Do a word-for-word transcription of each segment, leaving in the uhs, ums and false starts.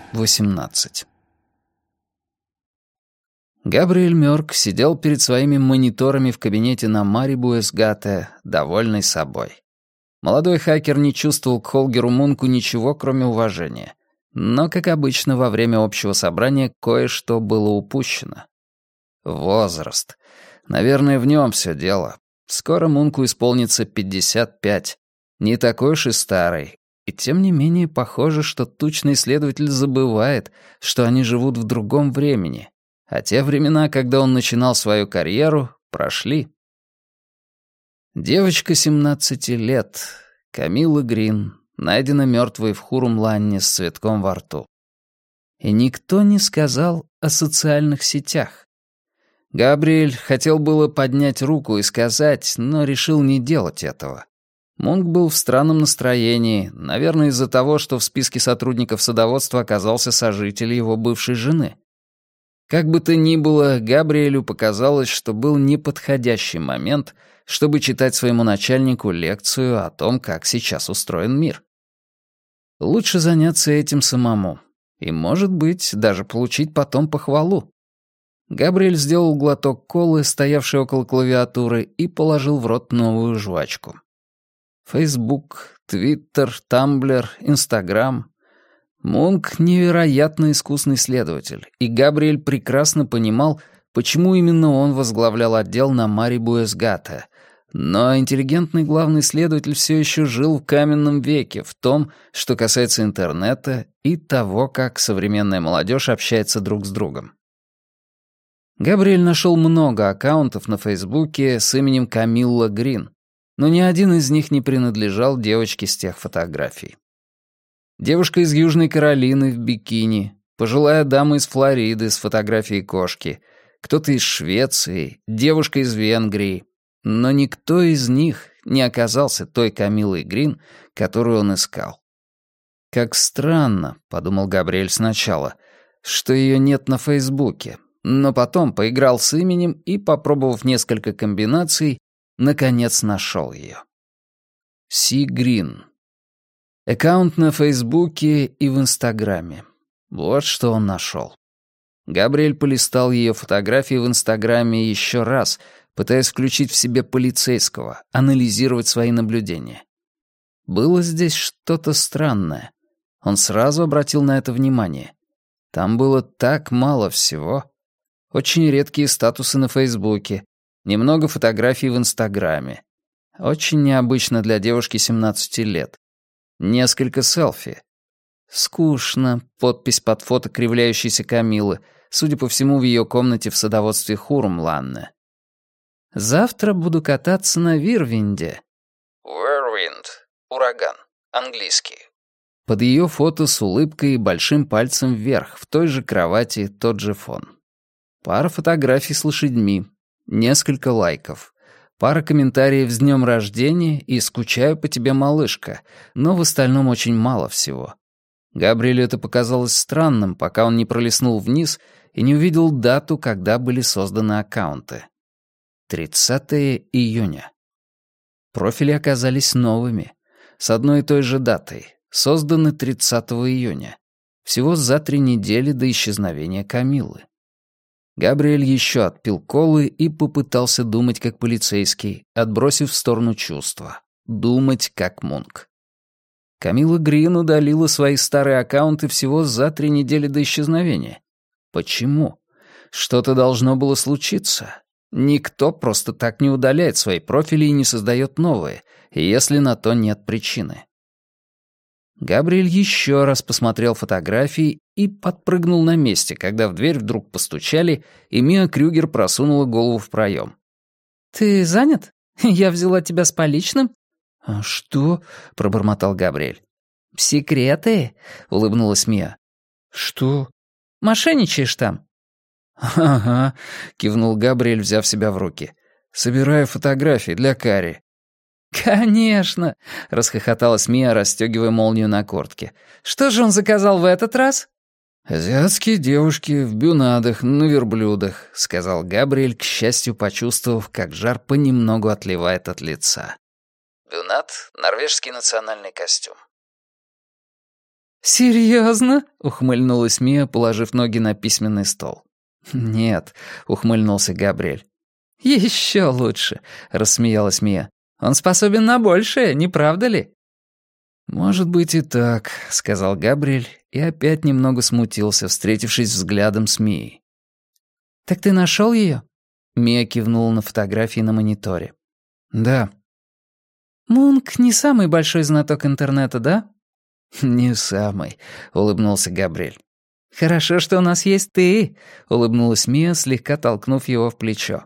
восемнадцать. Габриэль Мёрк сидел перед своими мониторами в кабинете на Мари-Буэс-Гатте, довольный собой. Молодой хакер не чувствовал к Холгеру Мунку ничего, кроме уважения. Но, как обычно, во время общего собрания кое-что было упущено. Возраст. Наверное, в нем все дело. Скоро Мунку исполнится пятьдесят пять. Не такой уж и старый. И тем не менее, похоже, что тучный исследователь забывает, что они живут в другом времени. А те времена, когда он начинал свою карьеру, прошли. Девочка семнадцати лет, Камилла Грин, найдена мертвой в Хурумланне с цветком во рту. И никто не сказал о социальных сетях. Габриэль хотел было поднять руку и сказать, но решил не делать этого. Мунк был в странном настроении, наверное, из-за того, что в списке сотрудников садоводства оказался сожитель его бывшей жены. Как бы то ни было, Габриэлю показалось, что был неподходящий момент, чтобы читать своему начальнику лекцию о том, как сейчас устроен мир. Лучше заняться этим самому. И, может быть, даже получить потом похвалу. Габриэль сделал глоток колы, стоявшей около клавиатуры, и положил в рот новую жвачку. Фейсбук, Твиттер, Тамблер, Инстаграм. Мунк — невероятно искусный следователь, и Габриэль прекрасно понимал, почему именно он возглавлял отдел на Мари-Буэс-Гатте. Но интеллигентный главный следователь все еще жил в каменном веке в том, что касается интернета и того, как современная молодежь общается друг с другом. Габриэль нашел много аккаунтов на Фейсбуке с именем Камилла Грин, но ни один из них не принадлежал девочке с тех фотографий. Девушка из Южной Каролины в бикини, пожилая дама из Флориды с фотографией кошки, кто-то из Швеции, девушка из Венгрии. Но никто из них не оказался той Камиллой Грин, которую он искал. «Как странно», — подумал Габриэль сначала, — «что ее нет на Фейсбуке», но потом поиграл с именем и, попробовав несколько комбинаций, наконец нашел ее. Си Грин. Аккаунт на Фейсбуке и в Инстаграме. Вот что он нашел. Габриэль полистал ее фотографии в Инстаграме еще раз, пытаясь включить в себе полицейского, анализировать свои наблюдения. Было здесь что-то странное. Он сразу обратил на это внимание. Там было так мало всего. Очень редкие статусы на Фейсбуке, немного фотографий в Инстаграме. Очень необычно для девушки семнадцати лет. Несколько селфи. Скучно. Подпись под фото кривляющейся Камиллы, судя по всему, в ее комнате в садоводстве Хурумланне. «Завтра буду кататься на Вирвинде». «Whirlwind» — ураган, английский. Под ее фото с улыбкой и большим пальцем вверх, в той же кровати, тот же фон. Пара фотографий с лошадьми, несколько лайков. Пара комментариев с днем рождения и «Скучаю по тебе, малышка», но в остальном очень мало всего. Габриэлю это показалось странным, пока он не пролистнул вниз и не увидел дату, когда были созданы аккаунты. тридцатого июня. Профили оказались новыми, с одной и той же датой, созданы тридцатого июня, всего за три недели до исчезновения Камиллы. Габриэль еще отпил колы и попытался думать как полицейский, отбросив в сторону чувства. Думать как Мунк. Камилла Грин удалила свои старые аккаунты всего за три недели до исчезновения. Почему? Что-то должно было случиться. Никто просто так не удаляет свои профили и не создает новые, если на то нет причины. Габриэль еще раз посмотрел фотографии и подпрыгнул на месте, когда в дверь вдруг постучали, и Миа Крюгер просунула голову в проем. «Ты занят? Я взяла тебя с поличным?» «А что?» — пробормотал Габриэль. «Секреты?» — улыбнулась Миа. «Что?» «Мошенничаешь там». «Ага», — кивнул Габриэль, взяв себя в руки. «Собираю фотографии для Кари». «Конечно!» — расхохоталась Мия, расстегивая молнию на куртке. «Что же он заказал в этот раз?» «Азиатские девушки в бюнадах на верблюдах», — сказал Габриэль, к счастью почувствовав, как жар понемногу отливает от лица. Бюнад — норвежский национальный костюм. «Серьезно?» — ухмыльнулась Мия, положив ноги на письменный стол. «Нет», — ухмыльнулся Габриэль. «Еще лучше», — рассмеялась Мия. «Он способен на большее, не правда ли?» «Может быть и так», — сказал Габриэль и опять немного смутился, встретившись взглядом с Мией. «Так ты нашел ее?» Мия кивнула на фотографии на мониторе. «Да». «Мунк не самый большой знаток интернета, да?» «Не самый», — улыбнулся Габриэль. «Хорошо, что у нас есть ты», — улыбнулась Мия, слегка толкнув его в плечо.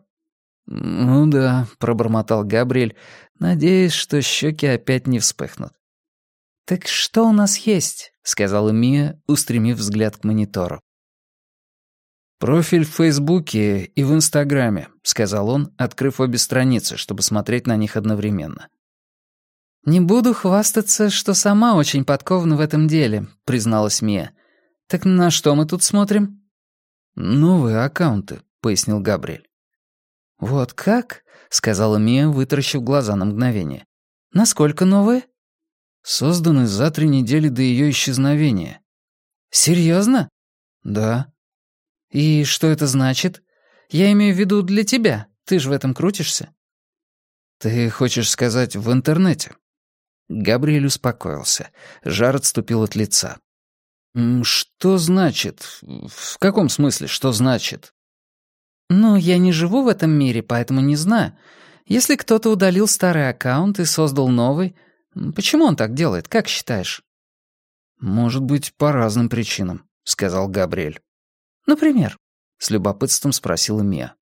«Ну да», — пробормотал Габриэль, надеясь, что щеки опять не вспыхнут. «Так что у нас есть?» — сказала Мия, устремив взгляд к монитору. «Профиль в Фейсбуке и в Инстаграме», — сказал он, открыв обе страницы, чтобы смотреть на них одновременно. «Не буду хвастаться, что сама очень подкована в этом деле», — призналась Мия. «Так на что мы тут смотрим?» «Новые аккаунты», — пояснил Габриэль. «Вот как?» — сказала Мия, вытаращив глаза на мгновение. «Насколько новые?» «Созданы за три недели до ее исчезновения». «Серьезно?» «Да». «И что это значит? Я имею в виду для тебя. Ты же в этом крутишься». «Ты хочешь сказать в интернете?» Габриэль успокоился. Жар отступил от лица. «Что значит? В каком смысле, что значит?» «Ну, я не живу в этом мире, поэтому не знаю. Если кто-то удалил старый аккаунт и создал новый, почему он так делает, как считаешь?» «Может быть, по разным причинам», — сказал Габриэль. «Например?» — с любопытством спросила Мия.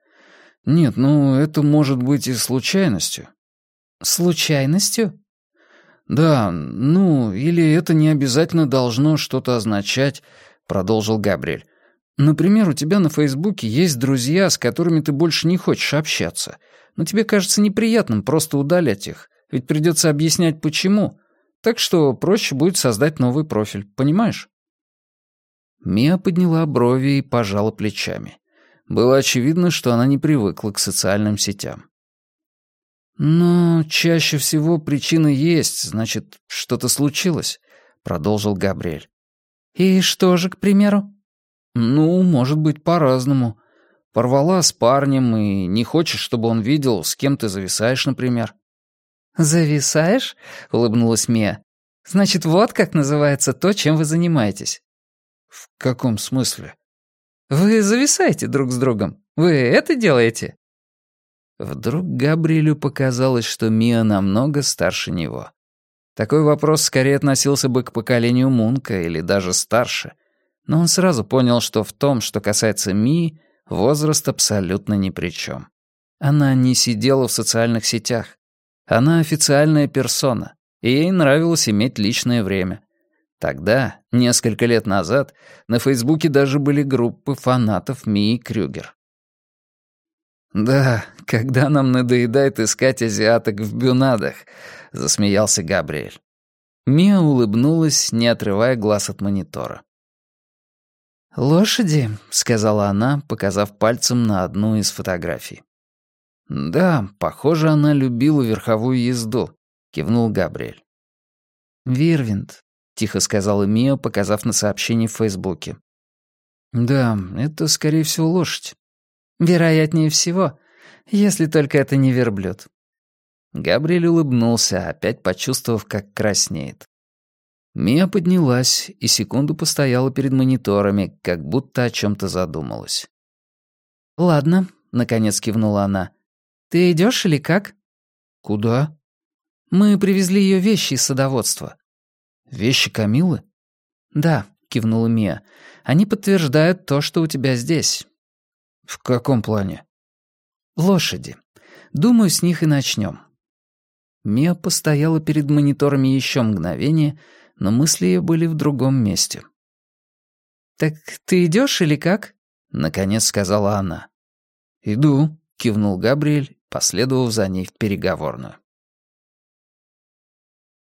«Нет, ну, это может быть и случайностью». «Случайностью?» «Да, ну, или это не обязательно должно что-то означать», — продолжил Габриэль. «Например, у тебя на Фейсбуке есть друзья, с которыми ты больше не хочешь общаться, но тебе кажется неприятным просто удалять их, ведь придется объяснять, почему. Так что проще будет создать новый профиль, понимаешь?» Мия подняла брови и пожала плечами. Было очевидно, что она не привыкла к социальным сетям. «Но чаще всего причина есть, значит, что-то случилось», — продолжил Габриэль. «И что же, к примеру?» «Ну, может быть, по-разному. Порвала с парнем и не хочешь, чтобы он видел, с кем ты зависаешь, например». «Зависаешь?» — улыбнулась Мия. «Значит, вот как называется то, чем вы занимаетесь». «В каком смысле?» «Вы зависаете друг с другом. Вы это делаете?» Вдруг Габриэлю показалось, что Мия намного старше него. Такой вопрос скорее относился бы к поколению Мунка или даже старше. Но он сразу понял, что в том, что касается Мии, возраст абсолютно ни при чем. Она не сидела в социальных сетях. Она официальная персона, и ей нравилось иметь личное время. Тогда, несколько лет назад, на Фейсбуке даже были группы фанатов Мии Крюгер. «Да, когда нам надоедает искать азиаток в бюнадах», — засмеялся Габриэль. Мия улыбнулась, не отрывая глаз от монитора. «Лошади», — сказала она, показав пальцем на одну из фотографий. «Да, похоже, она любила верховую езду», — кивнул Габриэль. «Вирвинд», — тихо сказала Мия, показав на сообщение в Фейсбуке. «Да, это, скорее всего, лошадь». «Вероятнее всего, если только это не верблюд». Габриэль улыбнулся, опять почувствовав, как краснеет. Мия поднялась и секунду постояла перед мониторами, как будто о чем-то задумалась. «Ладно», — наконец кивнула она. «Ты идешь или как?» «Куда?» «Мы привезли ее вещи из садоводства». «Вещи Камилы?» «Да», — кивнула Мия. «Они подтверждают то, что у тебя здесь». «В каком плане?» «Лошади. Думаю, с них и начнем». Мия постояла перед мониторами еще мгновение, но мысли ее были в другом месте. «Так ты идешь или как?» — наконец сказала она. «Иду», — кивнул Габриэль, последовав за ней в переговорную.